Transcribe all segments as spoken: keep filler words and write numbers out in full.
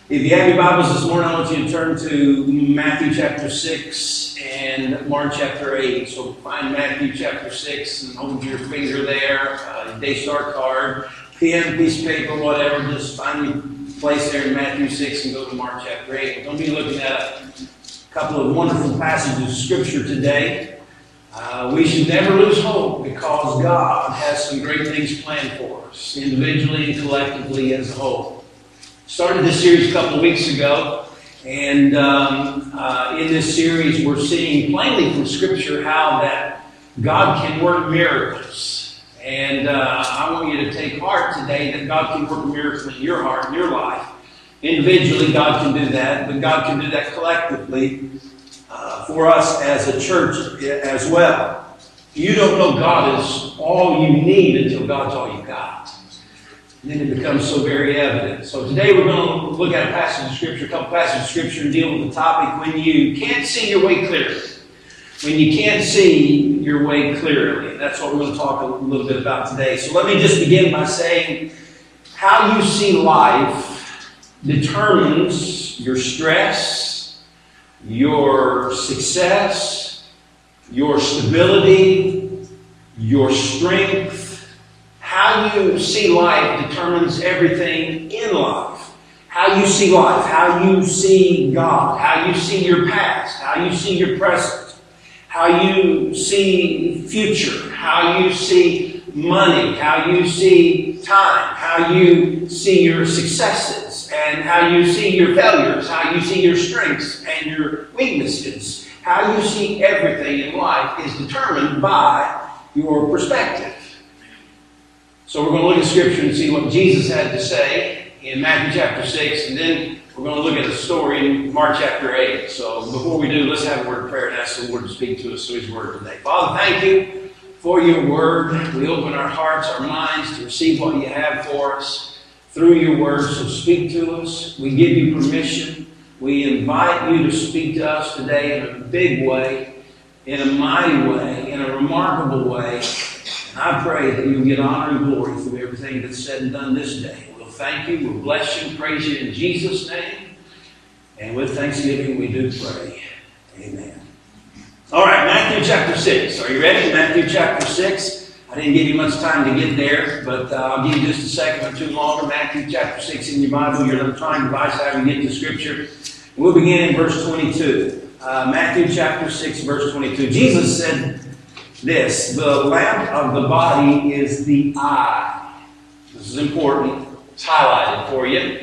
If you have your Bibles this morning, I want you to turn to Matthew chapter six and Mark chapter eight. So find Matthew chapter six and hold your finger there, uh, day start card, pen, piece of paper, whatever. Just find your place there in Matthew six and go to Mark chapter eight. We're going to be looking at a couple of wonderful passages of Scripture today. Uh, we should never lose hope because God has some great things planned for us, individually and collectively as a whole. Started this series a couple of weeks ago, and um, uh, in this series we're seeing plainly from Scripture how that God can work miracles. And uh, I want you to take heart today that God can work miracles in your heart, in your life. Individually, God can do that, but God can do that collectively uh, for us as a church as well. You don't know God is all you need until God's all you got. And then it becomes so very evident. So today we're going to look at a passage of Scripture, a couple passages of Scripture, and deal with the topic when you can't see your way clearly. When you can't see your way clearly. That's what we're going to talk a little bit about today. So let me just begin by saying how you see life determines your stress, your success, your stability, your strength. How you see life determines everything in life. How you see life, how you see God, how you see your past, how you see your present, how you see future, how you see money, how you see time, how you see your successes, and how you see your failures, how you see your strengths and your weaknesses. How you see everything in life is determined by your perspective. So we're going to look at Scripture and see what Jesus had to say in Matthew chapter six, and then we're going to look at a story in Mark chapter eight. So before we do, let's have a word of prayer and ask the Lord to speak to us through His Word today. Father, thank you for your Word. We open our hearts, our minds to receive what you have for us through your Word. So speak to us. We give you permission. We invite you to speak to us today in a big way, in a mighty way, in a remarkable way. And I pray that you'll get honor and glory through everything that's said and done this day. We'll thank you, we'll bless you, praise you in Jesus' name. And with thanksgiving we do pray. Amen. All right, Matthew chapter six. Are you ready? Matthew chapter six. I didn't give you much time to get there, but uh, I'll give you just a second or two longer. Matthew chapter six in your Bible, your electronic device, however you get to Scripture. We'll begin in verse twenty-two. Uh, Matthew chapter six, verse twenty-two. Jesus said this: the lamp of the body is the eye. This is important. It's highlighted for you.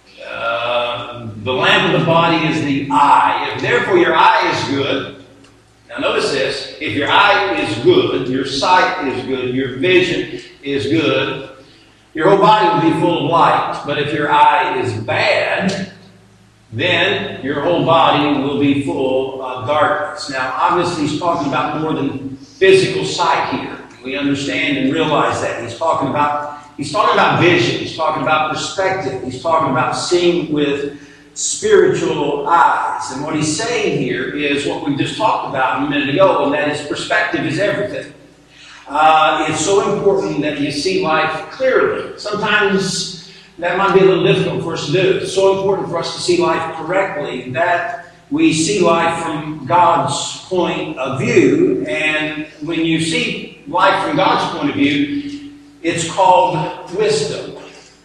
Uh, the lamp of the body is the eye. If therefore your eye is good, now notice this, if your eye is good, your sight is good, your vision is good, your whole body will be full of light. But if your eye is bad, then your whole body will be full of darkness. Now, obviously, he's talking about more than physical sight here. We understand and realize that. He's talking about, he's talking about vision. He's talking about perspective. He's talking about seeing with spiritual eyes. And what he's saying here is what we just talked about a minute ago, and that is perspective is everything. Uh, it's so important that you see life clearly. Sometimes that might be a little difficult for us to do. It's so important for us to see life correctly that we see life from God's point of view. And when you see life from God's point of view, it's called wisdom.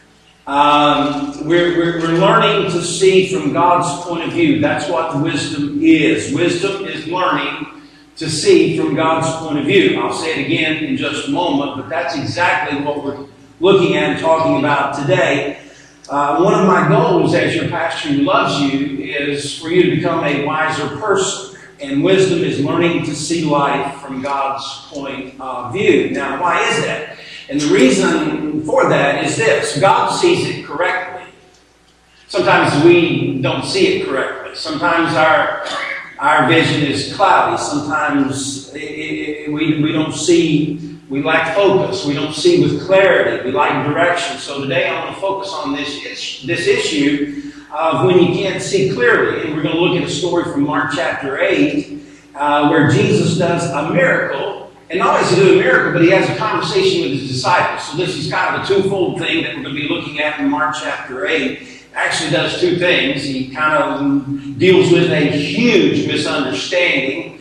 Um, we're, we're, we're learning to see from God's point of view. That's what wisdom is. Wisdom is learning to see from God's point of view. I'll say it again in just a moment, but that's exactly what we're looking at and talking about today. Uh, one of my goals as your pastor who loves you is for you to become a wiser person. And wisdom is learning to see life from God's point of view. Now, why is that? And the reason for that is this. God sees it correctly. Sometimes we don't see it correctly. Sometimes our, our vision is cloudy. Sometimes it, it, we, we don't see. We lack focus. We don't see with clarity. We lack direction. So today I want to focus on this, this issue of when you can't see clearly. And we're going to look at a story from Mark chapter eight uh, where Jesus does a miracle. And not only does he do a miracle, but he has a conversation with his disciples. So this is kind of a twofold thing that we're going to be looking at in Mark chapter eight. actually does two things. He kind of deals with a huge misunderstanding,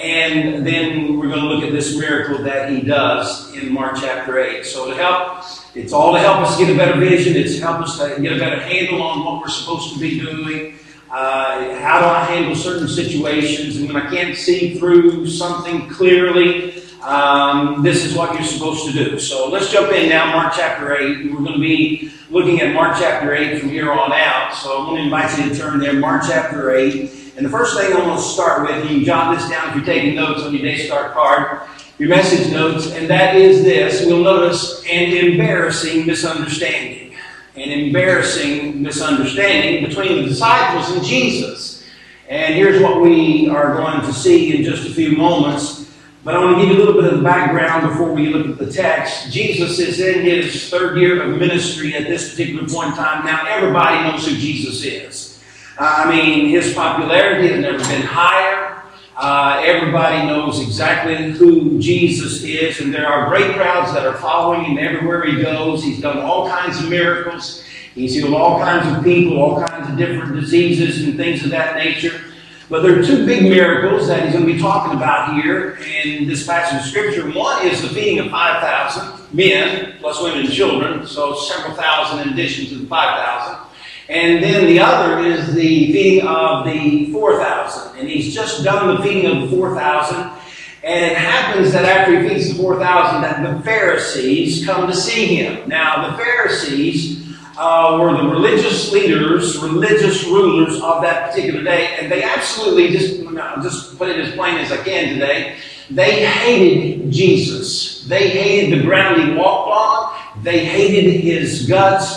and then we're going to look at this miracle that he does in Mark chapter eight. So to help, it's all to help us get a better vision. It's to help us to get a better handle on what we're supposed to be doing. Uh, how do I handle certain situations? And when I can't see through something clearly, um, this is what you're supposed to do. So let's jump in now, Mark chapter eight. We're going to be looking at Mark chapter eight from here on out. So I'm going to invite you to turn there, Mark chapter eight. And the first thing I'm going to start with, you can jot this down if you're taking notes on your day start card, your message notes, and that is this. We'll notice an embarrassing misunderstanding. An embarrassing misunderstanding between the disciples and Jesus. And here's what we are going to see in just a few moments. But I want to give you a little bit of the background before we look at the text. Jesus is in his third year of ministry at this particular point in time. Now, everybody knows who Jesus is. Uh, I mean, his popularity has never been higher. Uh, everybody knows exactly who Jesus is, and there are great crowds that are following him everywhere he goes. He's done all kinds of miracles. He's healed all kinds of people, all kinds of different diseases and things of that nature. But there are two big miracles that he's going to be talking about here in this passage of Scripture. One is the feeding of five thousand men, plus women and children, so several thousand in addition to the five thousand. And then the other is the feeding of the four thousand. And he's just done the feeding of the four thousand. And it happens that after he feeds the four thousand, that the Pharisees come to see him. Now, the Pharisees uh, were the religious leaders, religious rulers of that particular day. And they absolutely, just, I'll just put it as plain as I can today, they hated Jesus. They hated the ground he walked on. They hated his guts.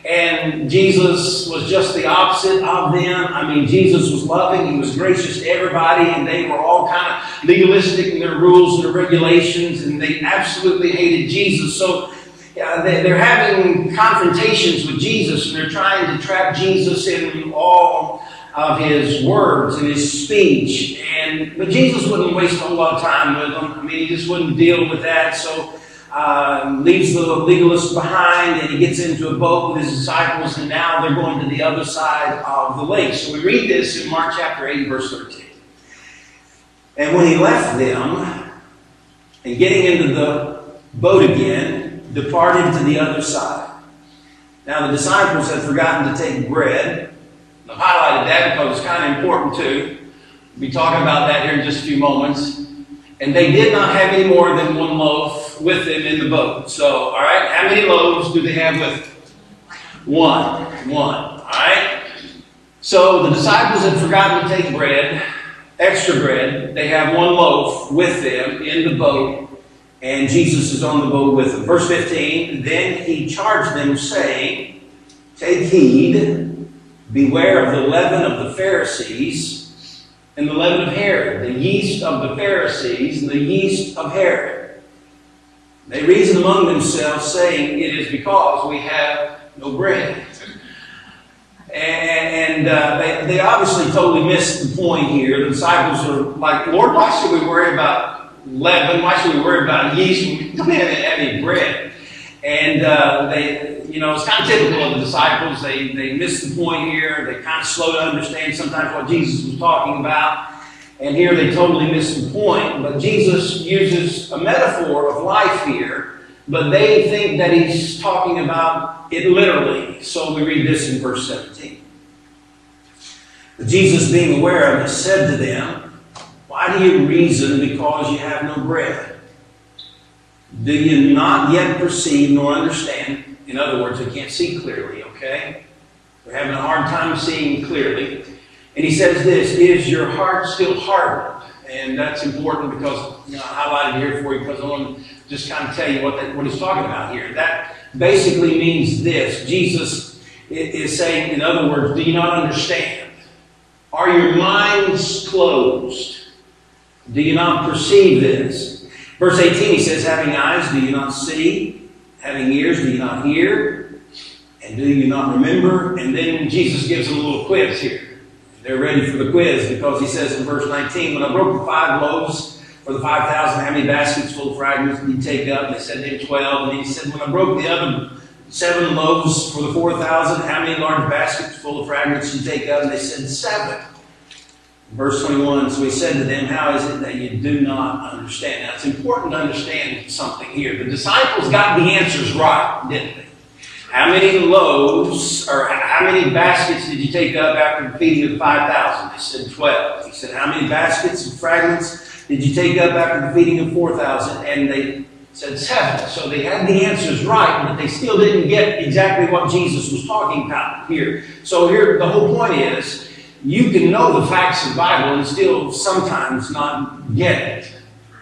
And Jesus was just the opposite of them. I mean, Jesus was loving. He was gracious to everybody. And they were all kind of legalistic in their rules and their regulations. And they absolutely hated Jesus. So uh, they, they're having confrontations with Jesus. And they're trying to trap Jesus in all of his words and his speech. And But Jesus wouldn't waste a whole lot of time with them. I mean, he just wouldn't deal with that. So Uh, leaves the legalists behind, and he gets into a boat with his disciples, and now they're going to the other side of the lake. So we read this in Mark chapter eight, verse thirteen. And when he left them, and getting into the boat again, departed to the other side. Now the disciples had forgotten to take bread. I've highlighted that because it's kind of important too. We'll be talking about that here in just a few moments. And they did not have any more than one loaf with them in the boat. So, all right, how many loaves do they have with them? One. One. All right? So the disciples had forgotten to take bread, extra bread. They have one loaf with them in the boat, and Jesus is on the boat with them. Verse fifteen, then he charged them, saying, take heed, beware of the leaven of the Pharisees, and the leaven of Herod, the yeast of the Pharisees, and the yeast of Herod. They reasoned among themselves, saying, it is because we have no bread. And uh, they, they obviously totally missed the point here. The disciples are like, Lord, why should we worry about leaven? Why should we worry about yeast when we don't have any bread? And uh, they, you know, it's kind of typical of the disciples. They, they miss the point here. They kind of slow to understand sometimes what Jesus was talking about. And here they totally miss the point. But Jesus uses a metaphor of life here. But they think that he's talking about it literally. So we read this in verse seventeen. But Jesus, being aware of it, said to them, why do you reason because you have no bread? Do you not yet perceive nor understand? In other words, they can't see clearly, okay? They're having a hard time seeing clearly. And he says this, is your heart still hardened? And that's important because, you know, I highlighted here for you because I want to just kind of tell you what, that, what he's talking about here. That basically means this. Jesus is saying, in other words, do you not understand? Are your minds closed? Do you not perceive this? Verse eighteen, he says, having eyes, do you not see? Having ears, do you not hear? And do you not remember? And then Jesus gives them a little quiz here. They're ready for the quiz because he says in verse nineteen, when I broke the five loaves for the five thousand, how many baskets full of fragments did you take up? And they said to him twelve. And he said, when I broke the other Seven loaves for the four thousand. How many large baskets full of fragments did you take up? And they said, seven. Verse twenty-one, so he said to them, how is it that you do not understand? Now, it's important to understand something here. The disciples got the answers right, didn't they? How many loaves, or how many baskets did you take up after the feeding of the five thousand? They said twelve. He said, how many baskets and fragments did you take up after the feeding of four thousand? And they said seven. So they had the answers right, but they still didn't get exactly what Jesus was talking about here. So here, the whole point is, you can know the facts of the Bible and still sometimes not get it.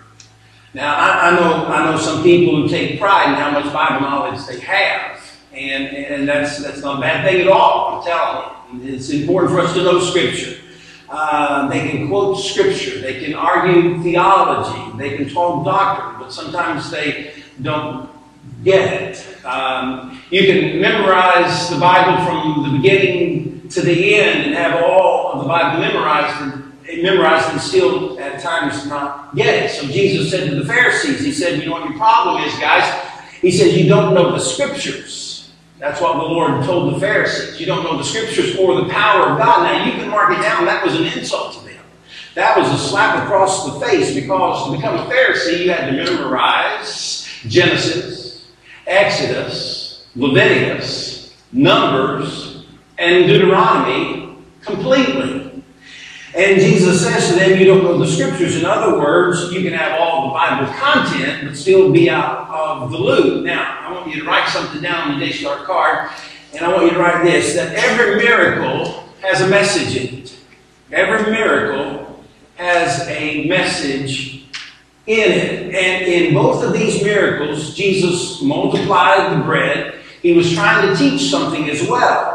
Now, I, I know I know some people who take pride in how much Bible knowledge they have, and, and that's, that's not a bad thing at all, I'm telling you. It's important for us to know Scripture. Uh, they can quote Scripture, they can argue theology, they can talk doctrine, but sometimes they don't get it. Um, you can memorize the Bible from the beginning to the end and have all of the Bible memorized and, memorized and still at times not get it. So Jesus said to the Pharisees, he said, you know what your problem is, guys? He said, you don't know the Scriptures. That's what the Lord told the Pharisees. You don't know the Scriptures or the power of God. Now, you can mark it down. That was an insult to them. That was a slap across the face, because to become a Pharisee, you had to memorize Genesis, Exodus, Leviticus, Numbers, and Deuteronomy completely. And Jesus says to them, you don't know the Scriptures. In other words, you can have all the Bible content, but still be out of the loop. Now, I want you to write something down on the Daystar card, and I want you to write this, that every miracle has a message in it. Every miracle has a message in it. And in both of these miracles, Jesus multiplied the bread. He was trying to teach something as well.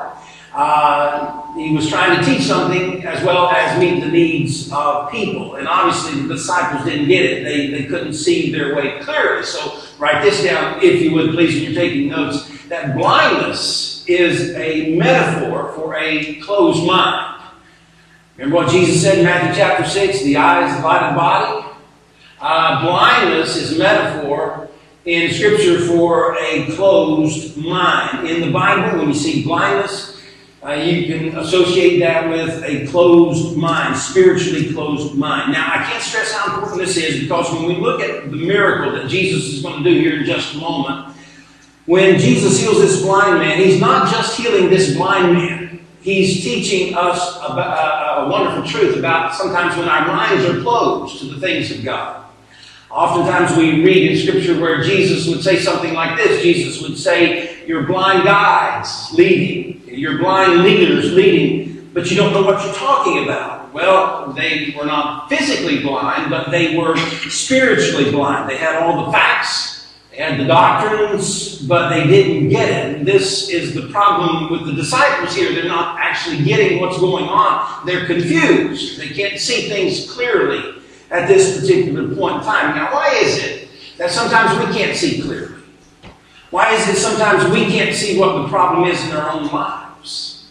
Uh, he was trying to teach something as well as meet the needs of people. And obviously the disciples didn't get it. They, they couldn't see their way clearly. So write this down, if you would, please, when you're taking notes, that blindness is a metaphor for a closed mind. Remember what Jesus said in Matthew chapter six, the eye is the light of the body? Uh, blindness is a metaphor in Scripture for a closed mind. In the Bible, when you see blindness, Uh, you can associate that with a closed mind, spiritually closed mind. Now, I can't stress how important this is, because when we look at the miracle that Jesus is going to do here in just a moment, when Jesus heals this blind man, he's not just healing this blind man. He's teaching us about a, a wonderful truth about sometimes when our minds are closed to the things of God. Oftentimes we read in Scripture where Jesus would say something like this. Jesus would say, your blind guides leading, your blind leaders leading, but you don't know what you're talking about. Well, they were not physically blind, but they were spiritually blind. They had all the facts, they had the doctrines, but they didn't get it. And this is the problem with the disciples here. They're not actually getting what's going on. They're confused. They can't see things clearly at this particular point in time. Now, why is it that sometimes we can't see clearly? Why is it sometimes we can't see what the problem is in our own lives?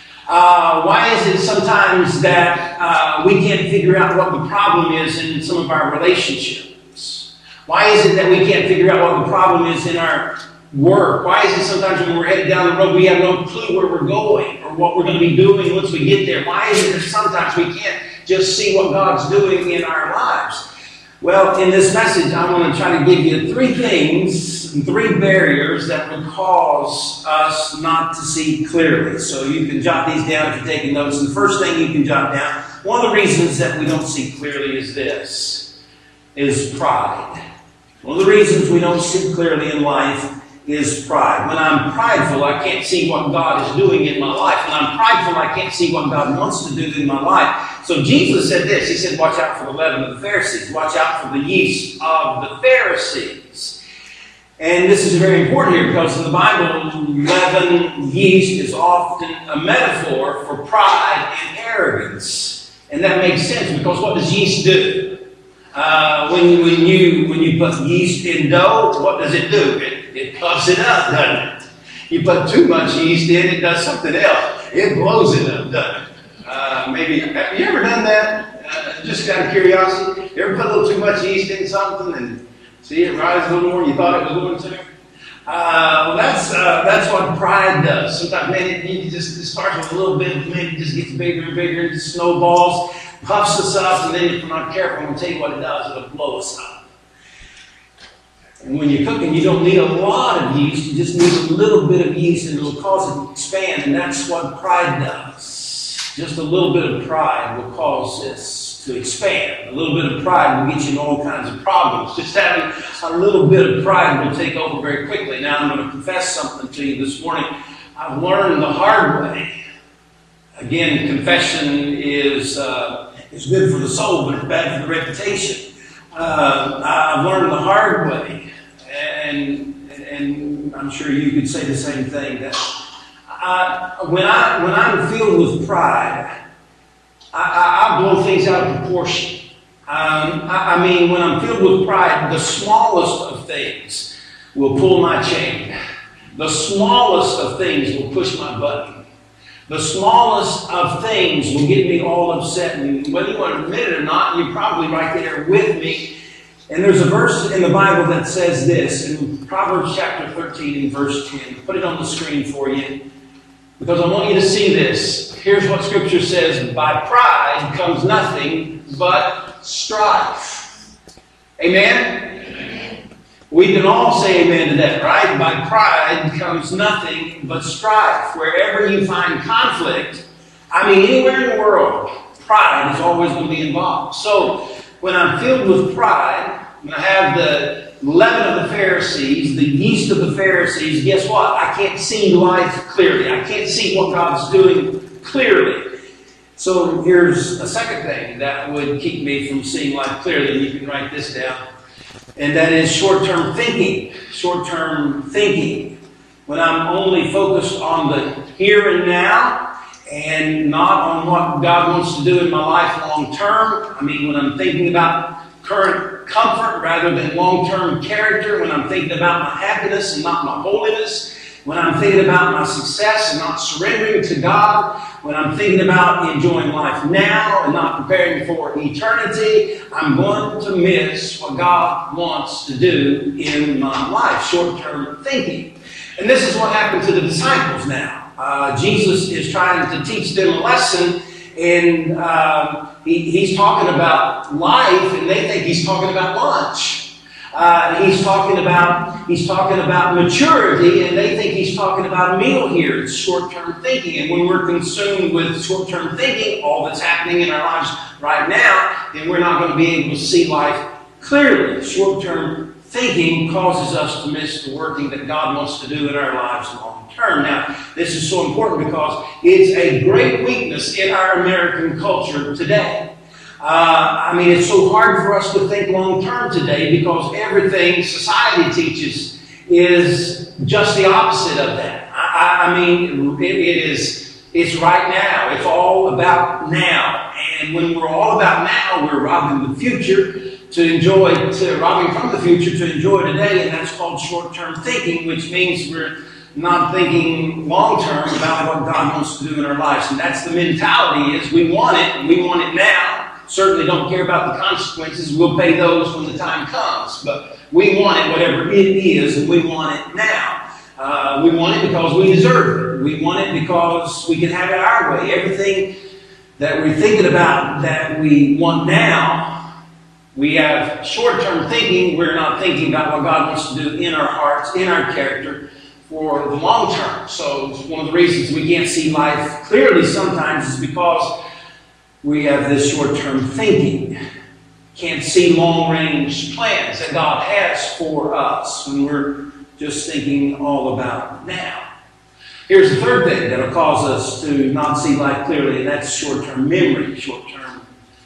Uh, why is it sometimes that uh, we can't figure out what the problem is in some of our relationships? Why is it that we can't figure out what the problem is in our work? Why is it sometimes when we're headed down the road we have no clue where we're going or what we're going to be doing once we get there? Why is it that sometimes we can't just see what God's doing in our lives? Well, in this message, I want to try to give you three things, three barriers that would cause us not to see clearly. So you can jot these down if you're taking notes. And the first thing you can jot down, one of the reasons that we don't see clearly is this, is pride. One of the reasons we don't see clearly in life is pride. When I'm prideful, I can't see what God is doing in my life. When I'm prideful, I can't see what God wants to do in my life. So Jesus said this. He said, watch out for the leaven of the Pharisees. Watch out for the yeast of the Pharisees. And this is very important here, because in the Bible, leaven, yeast is often a metaphor for pride and arrogance. And that makes sense, because what does yeast do? Uh, when, when, you, when you put yeast in dough, what does it do? It, it puffs it up, doesn't it? You put too much yeast in, it does something else. It blows it up, doesn't it? Uh, maybe, have you ever done that? Uh, just out of curiosity. You ever put a little too much yeast in something and see it rise a little more than you thought it was going to? Uh, well, that's uh, that's what pride does. Sometimes, man, it, it just it starts with a little bit, but maybe it just gets bigger and bigger, and it just snowballs, puffs us up, and then if we're not careful, I'm going to tell you what it does, it'll blow us up. And when you're cooking, you don't need a lot of yeast, you just need a little bit of yeast, and it'll cause it to expand, and that's what pride does. Just a little bit of pride will cause this to expand. A little bit of pride will get you in all kinds of problems. Just having a little bit of pride will take over very quickly. Now I'm going to confess something to you this morning. I've learned the hard way. Again, confession is uh, is good for the soul, but it's bad for the reputation. Uh, I've learned the hard way, and and I'm sure you could say the same thing. That I, when I when I'm filled with pride, I, I, I blow things out of proportion. Um, I, I mean, when I'm filled with pride, the smallest of things will pull my chain. The smallest of things will push my button. The smallest of things will get me all upset. And whether you want to admit it or not, you're probably right there with me. And there's a verse in the Bible that says this, in Proverbs chapter thirteen and verse ten. Put it on the screen for you, because I want you to see this. Here's what Scripture says: by pride comes nothing but strife. Amen? Amen? We can all say amen to that, right? By pride comes nothing but strife. Wherever you find conflict, I mean, anywhere in the world, pride is always going to be involved. So, when I'm filled with pride, when I have the leaven of the Pharisees, the yeast of the Pharisees, guess what? I can't see life clearly. I can't see what God's doing clearly. So here's a second thing that would keep me from seeing life clearly. You can write this down. And that is short-term thinking. Short-term thinking. When I'm only focused on the here and now, and not on what God wants to do in my life long term. I mean, when I'm thinking about current comfort rather than long-term character, when I'm thinking about my happiness and not my holiness, when I'm thinking about my success and not surrendering to God, when I'm thinking about enjoying life now and not preparing for eternity, I'm going to miss what God wants to do in my life. Short-term thinking. And this is what happened to the disciples now. Uh, Jesus is trying to teach them a lesson, and uh, he, he's talking about life, and they think he's talking about lunch. Uh, he's talking about he's talking about maturity, and they think he's talking about a meal here. It's short-term thinking, and when we're consumed with short-term thinking, all that's happening in our lives right now, then we're not going to be able to see life clearly. Short-term thinking causes us to miss the working that God wants to do in our lives long term. Now, this is so important because it's a great weakness in our American culture today. Uh, I mean, it's so hard for us to think long term today because everything society teaches is just the opposite of that. I, I mean, it, it is, it's right now. It's all about now. And when we're all about now, we're robbing the future to enjoy, to robbing from the future to enjoy today, and that's called short-term thinking, which means we're not thinking long-term about what God wants to do in our lives. And that's the mentality is we want it, and we want it now. Certainly don't care about the consequences. We'll pay those when the time comes. But we want it, whatever it is, and we want it now. Uh, we want it because we deserve it. We want it because we can have it our way. Everything that we're thinking about that we want now, we have short-term thinking. We're not thinking about what God wants to do in our hearts, in our character, for the long term. So one of the reasons we can't see life clearly sometimes is because we have this short-term thinking. Can't see long-range plans that God has for us when we're just thinking all about now. Here's the third thing that will cause us to not see life clearly, and that's short-term memory. Short-term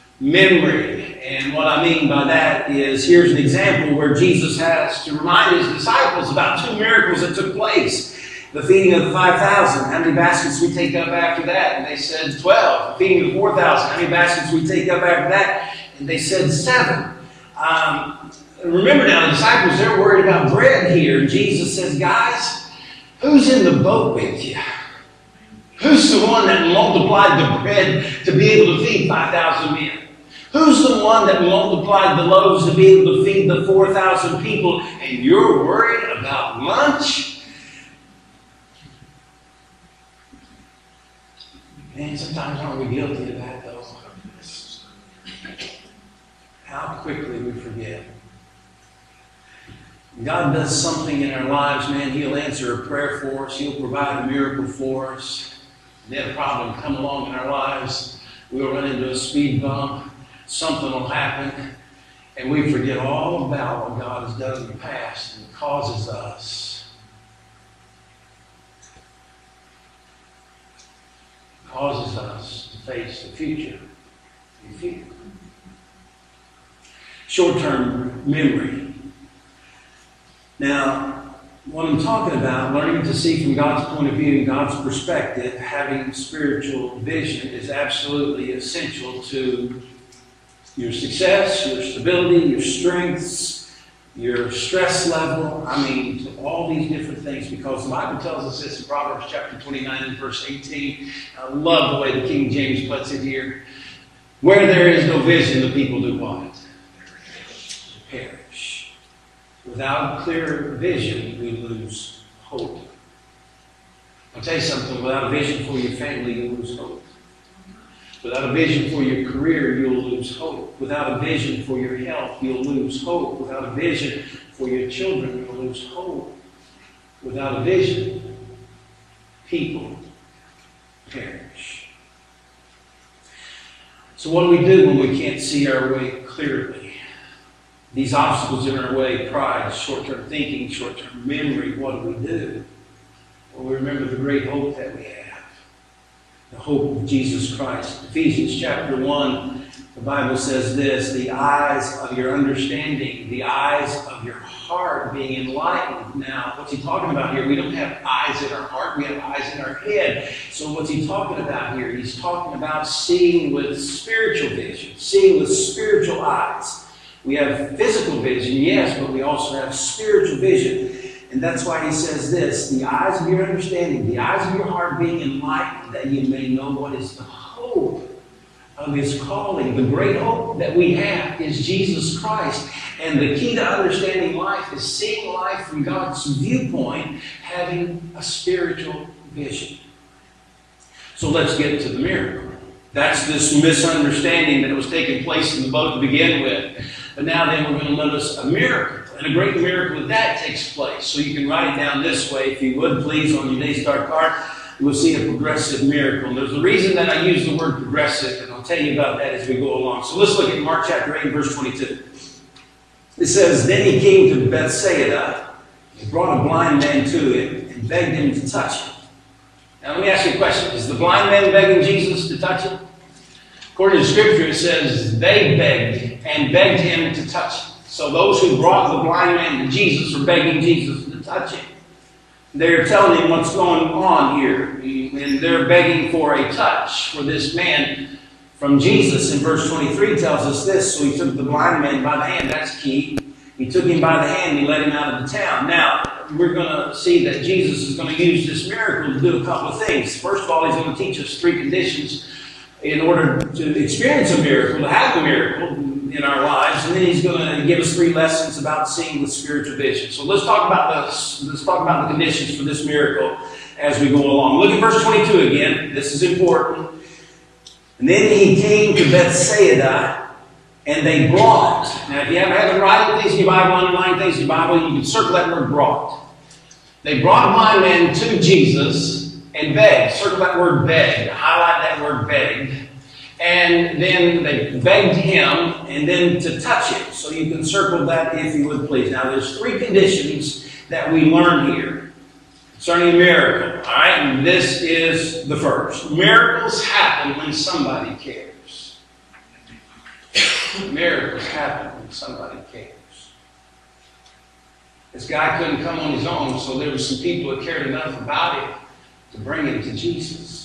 memory. And what I mean by that is, here's an example where Jesus has to remind his disciples about two miracles that took place. The feeding of the five thousand. How many baskets we take up after that? And they said twelve. The feeding of the four thousand. How many baskets we take up after that? And they said seven. Um, remember now, the disciples, they're worried about bread here. And Jesus says, guys, who's in the boat with you? Who's the one that multiplied the bread to be able to feed five thousand men? Who's the one that multiplied the loaves to be able to feed the four thousand people, and you're worried about lunch? Man, sometimes aren't we guilty of that, though? How quickly we forget. God does something in our lives, man, He'll answer a prayer for us. He'll provide a miracle for us. Then a problem come along in our lives. We'll run into a speed bump. Something will happen. And we forget all about what God has done in the past, and it causes us, causes us to face the future in fear. Short-term memory. Now, what I'm talking about, learning to see from God's point of view, God's perspective, having spiritual vision is absolutely essential to your success, your stability, your strengths, your stress level. I mean, to all these different things, because the Bible tells us this in Proverbs chapter twenty-nine and verse eighteen. I love the way the King James puts it here. Where there is no vision, the people do what? Perish. Without clear vision, we lose hope. I'll tell you something, without a vision for your family, you lose hope. Without a vision for your career, you'll lose hope. Without a vision for your health, you'll lose hope. Without a vision for your children, you'll lose hope. Without a vision, people perish. So what do we do when we can't see our way clearly? These obstacles in our way, pride, short-term thinking, short-term memory, what do we do? Well, we remember the great hope that we have. The hope of Jesus Christ. Ephesians chapter one, the Bible says this, the eyes of your understanding, the eyes of your heart being enlightened. Now, what's he talking about here? We don't have eyes in our heart, we have eyes in our head. So what's he talking about here? He's talking about seeing with spiritual vision, seeing with spiritual eyes. We have physical vision, yes, but we also have spiritual vision. And that's why he says this, the eyes of your understanding, the eyes of your heart being enlightened, that you may know what is the hope of His calling. The great hope that we have is Jesus Christ. And the key to understanding life is seeing life from God's viewpoint, having a spiritual vision. So let's get to the miracle. That's this misunderstanding that was taking place in the boat to begin with. But now then we're going to notice a miracle. And a great miracle of that takes place. So you can write it down this way, if you would, please, on your Daystar card. You will see a progressive miracle. And there's a reason that I use the word progressive, and I'll tell you about that as we go along. So let's look at Mark chapter eight, verse twenty-two. It says, then he came to Bethsaida. He brought a blind man to him and begged him to touch him. Now let me ask you a question. Is the blind man begging Jesus to touch him? According to Scripture, it says they begged and begged him to touch him. So those who brought the blind man to Jesus are begging Jesus to touch him. They're telling him what's going on here. And they're begging for a touch for this man from Jesus. And verse twenty-three tells us this. So he took the blind man by the hand. That's key. He took him by the hand and he led him out of the town. Now, we're going to see that Jesus is going to use this miracle to do a couple of things. First of all, he's going to teach us three conditions in order to experience a miracle, to have a miracle in our lives, and then he's going to give us three lessons about seeing with spiritual vision. So let's talk about the, let's talk about the conditions for this miracle as we go along. Look at verse twenty-two again. This is important. And then he came to Bethsaida, and they brought. Now, if you haven't had to write things in your Bible, underline things in your Bible, you can circle that word brought. They brought a blind man to Jesus and begged. Circle that word begged. Highlight that word begged. And then they begged him and then to touch him. So you can circle that if you would please. Now there's three conditions that we learn here concerning a miracle. All right, and this is the first. Miracles happen when somebody cares. Miracles happen when somebody cares. This guy couldn't come on his own, so there were some people that cared enough about him to bring him to Jesus.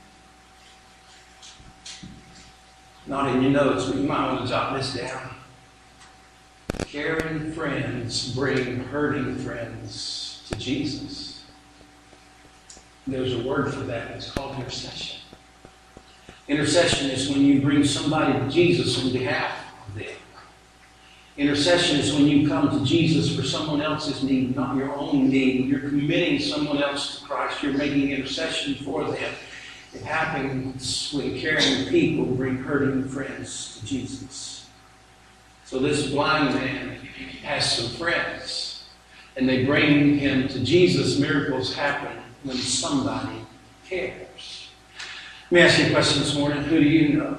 Not in your notes, but you might want to jot this down. Caring friends bring hurting friends to Jesus. There's a word for that. It's called intercession. Intercession is when you bring somebody to Jesus on behalf of them. Intercession is when you come to Jesus for someone else's need, not your own need. You're committing someone else to Christ. You're making intercession for them. It happens when caring people bring hurting friends to Jesus. So this blind man has some friends, and they bring him to Jesus. Miracles happen when somebody cares. Let me ask you a question this morning. Who do you know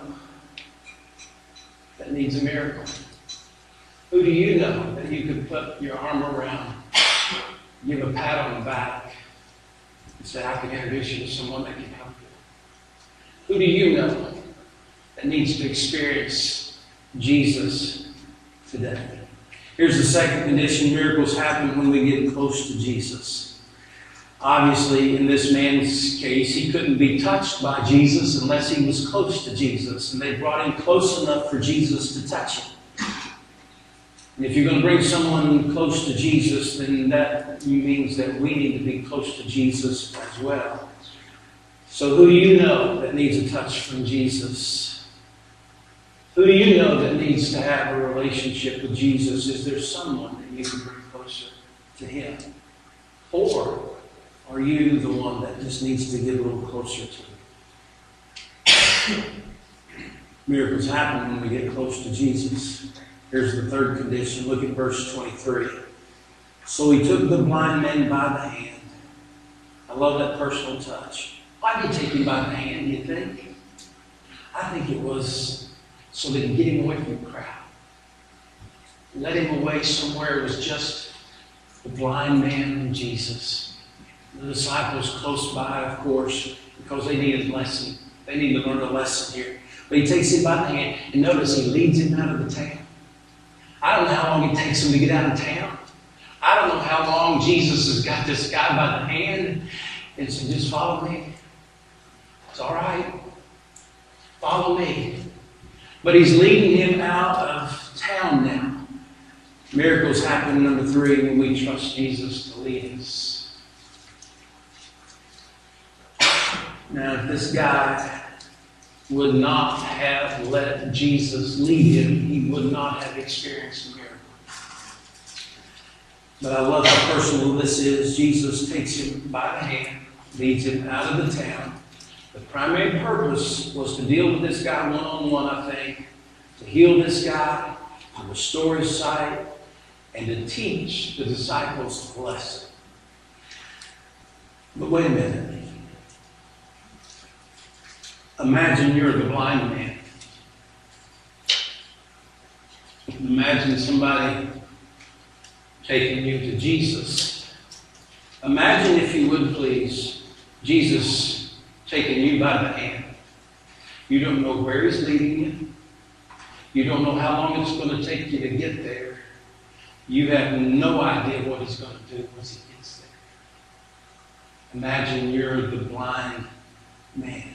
that needs a miracle? Who do you know that you could put your arm around, give a pat on the back, and say, I can introduce you to someone that can help you? Who do you know that needs to experience Jesus today? Here's the second condition. Miracles happen when we get close to Jesus. Obviously, in this man's case, he couldn't be touched by Jesus unless he was close to Jesus. And they brought him close enough for Jesus to touch him. And if you're going to bring someone close to Jesus, then that means that we need to be close to Jesus as well. So who do you know that needs a touch from Jesus? Who do you know that needs to have a relationship with Jesus? Is there someone that you can bring closer to him? Or are you the one that just needs to get a little closer to him? Miracles happen when we get close to Jesus. Here's the third condition. Look at verse twenty-three. So he took the blind man by the hand. I love that personal touch. Why did he take him by the hand, do you think? I think it was so they could get him away from the crowd. Let him away somewhere. It was just the blind man and Jesus. The disciples close by, of course, because they needed a lesson. They need to learn a lesson here. But he takes him by the hand, and notice he leads him out of the town. I don't know how long it takes him to get out of town. I don't know how long Jesus has got this guy by the hand and said, just follow me. It's all right. Follow me. But he's leading him out of town now. Miracles happen, number three, when we trust Jesus to lead us. Now, if this guy would not have let Jesus lead him, he would not have experienced a miracle. But I love how personal this is. Jesus takes him by the hand, leads him out of the town. The primary purpose was to deal with this guy one-on-one, I think, to heal this guy, to restore his sight, and to teach the disciples a lesson. But wait a minute. Imagine you're the blind man. Imagine somebody taking you to Jesus. Imagine, if you would please, Jesus taking you by the hand. You don't know where he's leading you. You don't know how long it's going to take you to get there. You have no idea what he's going to do once he gets there. Imagine you're the blind man.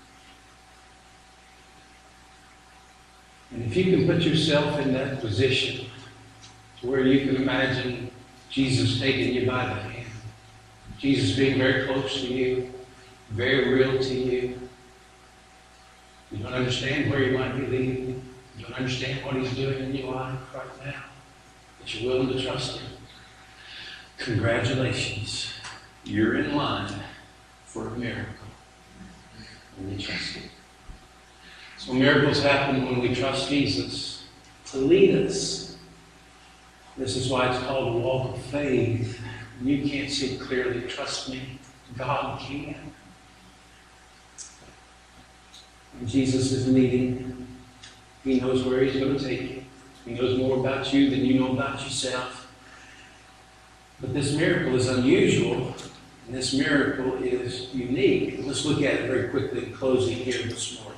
And if you can put yourself in that position to where you can imagine Jesus taking you by the hand, Jesus being very close to you, very real to you. You don't understand where he might be leading you. You don't understand what he's doing in your life right now. But you're willing to trust him. Congratulations. You're in line for a miracle when you trust him. So miracles happen when we trust Jesus to lead us. This is why it's called a walk of faith. When you can't see clearly, trust me, God can. When Jesus is leading, he knows where he's going to take you. He knows more about you than you know about yourself. But this miracle is unusual, and this miracle is unique. Let's look at it very quickly in closing here this morning.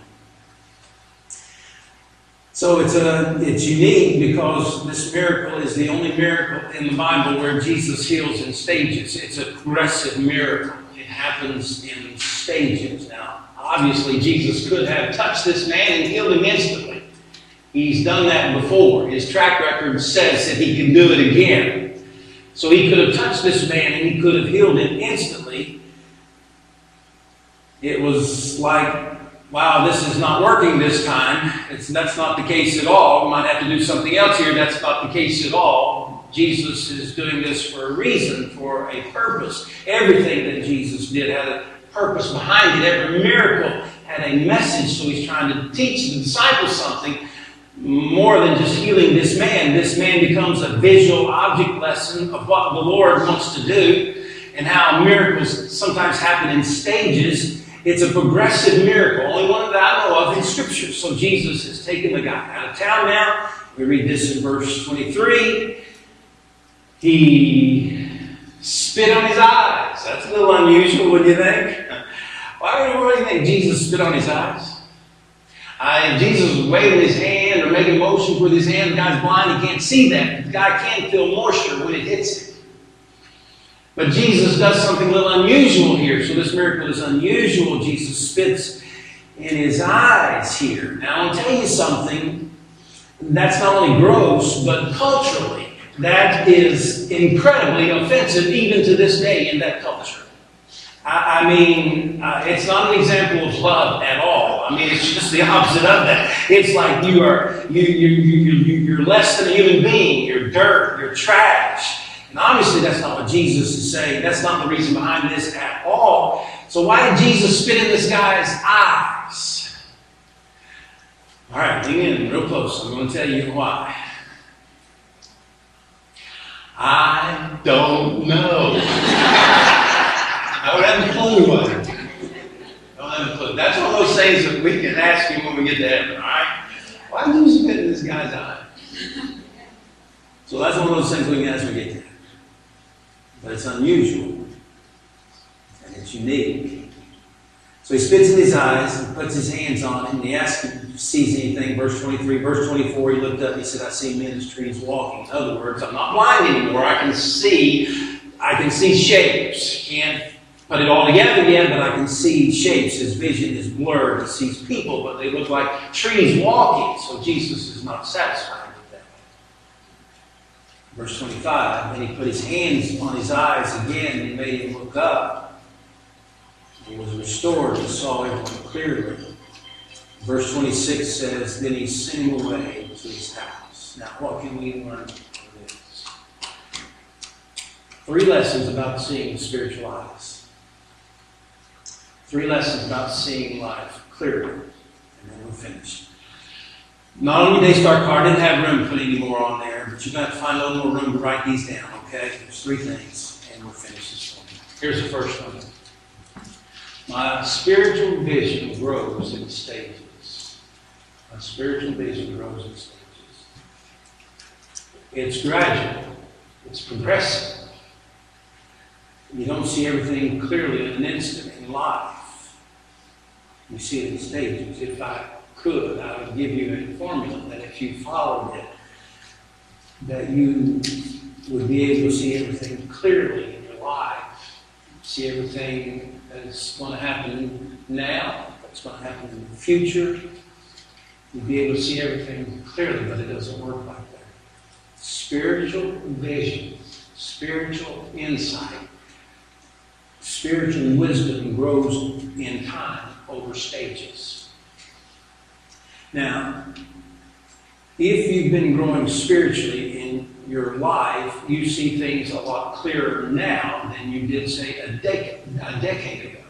So it's a, it's unique because this miracle is the only miracle in the Bible where Jesus heals in stages. It's a progressive miracle. It happens in stages. Now, obviously, Jesus could have touched this man and healed him instantly. He's done that before. His track record says that he can do it again. So he could have touched this man and he could have healed him instantly. It was like wow, this is not working this time. It's, that's not the case at all. We might have to do something else here. That's not the case at all. Jesus is doing this for a reason, for a purpose. Everything that Jesus did had a purpose behind it. Every miracle had a message, so he's trying to teach the disciples something more than just healing this man. This man becomes a visual object lesson of what the Lord wants to do and how miracles sometimes happen in stages. It's a progressive miracle, only one that I know of in Scripture. So Jesus has taken the guy out of town now. We read this in verse twenty-three. He spit on his eyes. That's a little unusual, wouldn't you think? Why do you think Jesus spit on his eyes? Uh, Jesus was waving his hand or making motions with his hand. The guy's blind, he can't see that. The guy can feel moisture when it hits him. But Jesus does something a little unusual here. So this miracle is unusual. Jesus spits in his eyes here. Now, I'll tell you something. That's not only gross, but culturally, that is incredibly offensive even to this day in that culture. I, I mean, uh, it's not an example of love at all. I mean, it's just the opposite of that. It's like you are, you, you, you, you, you're less than a human being. You're dirt. You're trash. And obviously that's not what Jesus is saying. That's not the reason behind this at all. So why did Jesus spit in this guy's eyes? All right, lean in real close. I'm going to tell you why. I don't know. I don't have a clue why. I don't have a clue. That's one of those things that we can ask him when we get to heaven, all right? Why did you spit in this guy's eye? So that's one of those things we can ask when we get to heaven. But it's unusual. And it's unique. So he spits in his eyes and puts his hands on him. And he asks him if he sees anything. Verse twenty-three, verse twenty-four, he looked up and he said, I see men as trees walking. In other words, I'm not blind anymore. I can see, I can see shapes. Can't put it all together yet, but I can see shapes. His vision is blurred. He sees people, but they look like trees walking. So Jesus is not satisfied with that. Verse twenty-five, then he put his hands on his eyes again and made him look up. He was restored and saw everyone clearly. Verse twenty-six says, then he sent him away to his house. Now, what can we learn from this? Three lessons about seeing with spiritual eyes. Three lessons about seeing life clearly. And then we'll finish. Not on your Daystar card, I didn't have room to put any more on there, but you're going to have to find a little more room to write these down, okay? There's three things, and we'll finish this one. Here's the first one. My spiritual vision grows in stages. My spiritual vision grows in stages. It's gradual. It's progressive. You don't see everything clearly in an instant in life. You see it in stages. If I could, I would give you a formula that if you followed it, that you would be able to see everything clearly in your life. See everything that's going to happen now, what's going to happen in the future. You'll be able to see everything clearly, but it doesn't work like that. Spiritual vision, spiritual insight, spiritual wisdom grows in time over stages. Now, if you've been growing spiritually in your life, you see things a lot clearer now than you did, say, a decade, a decade ago.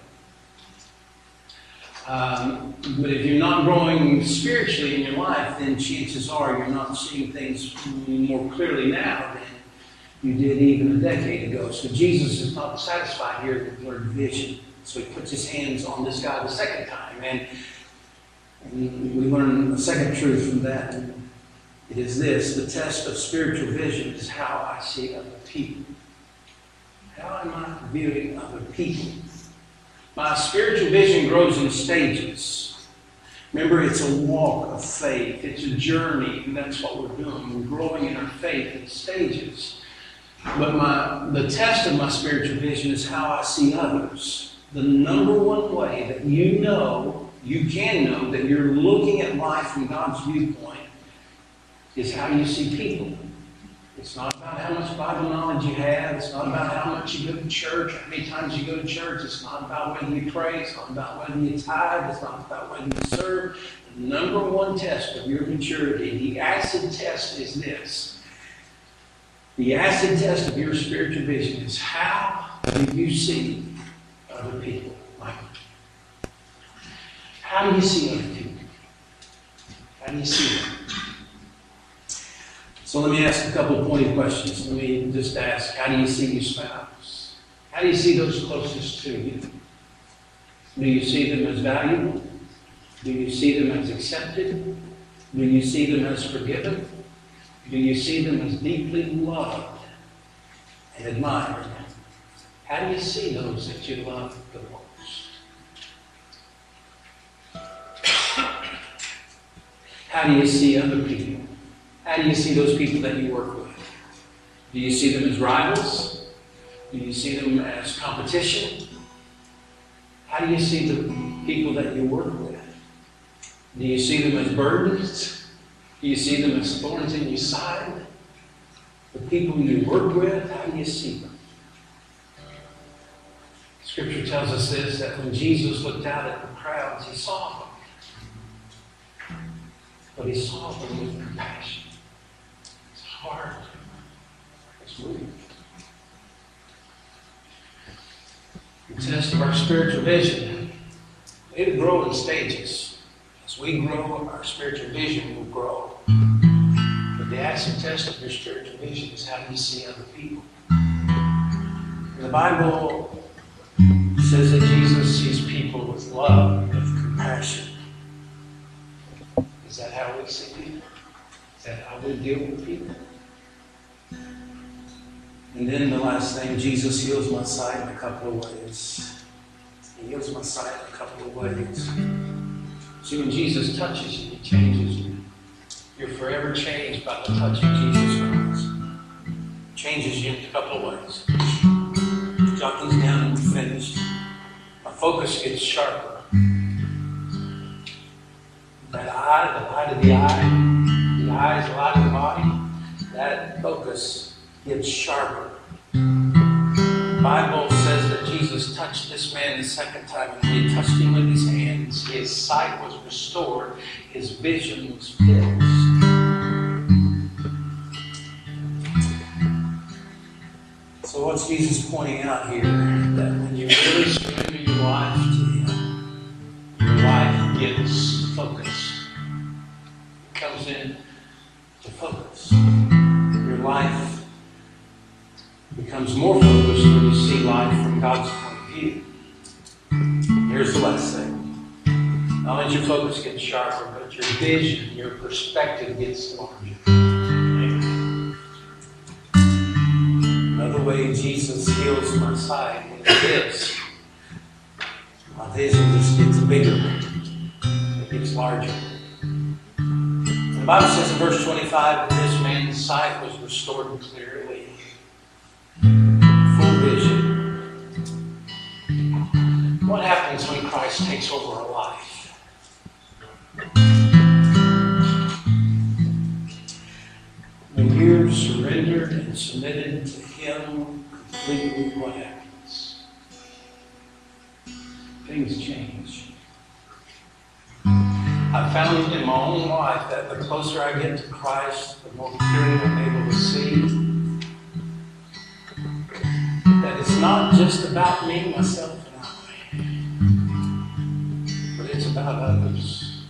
Um, but if you're not growing spiritually in your life, then chances are you're not seeing things more clearly now than you did even a decade ago. So Jesus is not satisfied here with blurred vision. So he puts his hands on this guy the second time. And, and we learn a second truth from that. And it is this: the test of spiritual vision is how I see other people. How am I viewing other people? My spiritual vision grows in stages. Remember, it's a walk of faith. It's a journey, and that's what we're doing. We're growing in our faith in stages. But my, the test of my spiritual vision is how I see others. The number one way that you know, you can know, that you're looking at life from God's viewpoint is how you see people. It's not about how much Bible knowledge you have. It's not about how much you go to church, how many times you go to church. It's not about whether you pray. It's not about whether you tithe. It's not about whether you serve. The number one test of your maturity, the acid test, is this. The acid test of your spiritual vision is, how do you see other people? Like, how do you see other people? How do you see them? So let me ask a couple of pointed questions. Let me just ask, how do you see your spouse? How do you see those closest to you? Do you see them as valuable? Do you see them as accepted? Do you see them as forgiven? Do you see them as deeply loved and admired? How do you see those that you love the most? How do you see other people? How do you see those people that you work with? Do you see them as rivals? Do you see them as competition? How do you see the people that you work with? Do you see them as burdens? Do you see them as thorns in your side? The people you work with, how do you see them? Scripture tells us this, that when Jesus looked out at the crowds, he saw them. But he saw them with compassion. His heart was moved. The test of our spiritual vision, it'll grow in stages. As we grow, our spiritual vision will grow. But the acid test of your spiritual vision is, how do you see other people? And the Bible says that Jesus sees people with love, with compassion. Is that how we see people? Is that how we deal with people? And then the last thing, Jesus heals my sight in a couple of ways. He heals my sight in a couple of ways. See, when Jesus touches you, he changes you. You're forever changed by the touch of Jesus Christ. Changes you in a couple of ways. Jot these down and we're finished. My focus gets sharper. That eye, the light of the eye, the eye is the light of the body, that focus gets sharper. The Bible says that Jesus touched this man the second time, and when he touched him with his hands, his sight was restored, his vision was fixed. So what's Jesus pointing out here? That when you really surrender your life to him, your life gets focused. It comes in to focus. Your life becomes more focused when you see life from God's point of view. Here's the last thing. Not only does your focus get sharper, but your vision, your perspective gets larger. Another way Jesus heals my sight is this. My vision just gets bigger. It gets larger. And the Bible says in verse twenty-five that this man's sight was restored clearly. Full vision. What happens when Christ takes over our life? When you're surrendered and submitted to him completely, what happens? Things change. I've found in my own life that the closer I get to Christ, the more clearly I'm able to see that it's not just about me, myself, and I, but it's about others.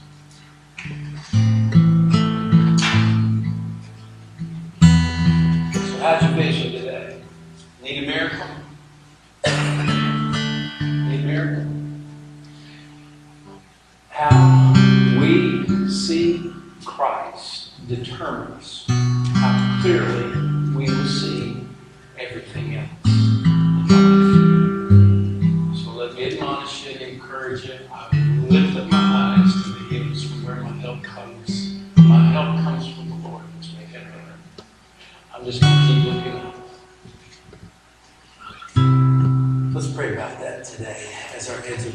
So how's your vision today? Need a miracle? Need a miracle? How we see Christ determines how clearly we will see everything else. So let me admonish you and encourage you. I lift up my eyes to the hills from where my help comes. My help comes from the Lord, which make it better. I'm just going to keep looking up. Let's pray about that today as our heads are